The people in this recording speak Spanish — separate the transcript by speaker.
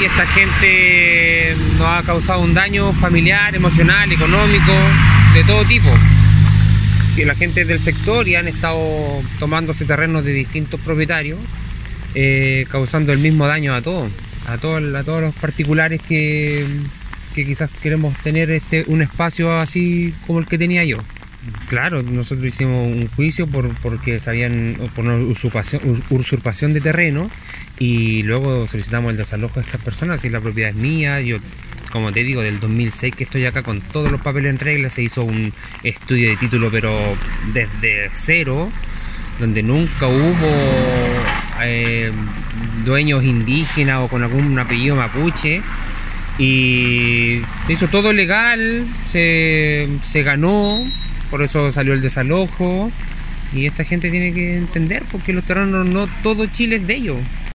Speaker 1: y esta gente nos ha causado un daño familiar, emocional, económico, de todo tipo. Que la gente del sector y han estado tomándose terrenos de distintos propietarios, causando el mismo daño a todos los particulares que quizás queremos tener un espacio así como el que tenía yo. Claro, nosotros hicimos un juicio porque sabían por una usurpación de terreno, y luego solicitamos el desalojo de estas personas. Si la propiedad es mía, yo, como te digo, del 2006 que estoy acá con todos los papeles en regla. Se hizo un estudio de título pero desde cero, donde nunca hubo dueños indígenas o con algún apellido mapuche, y se hizo todo legal, se ganó. Por eso salió el desalojo, y esta gente tiene que entender porque los terrenos no todo Chile es de ellos.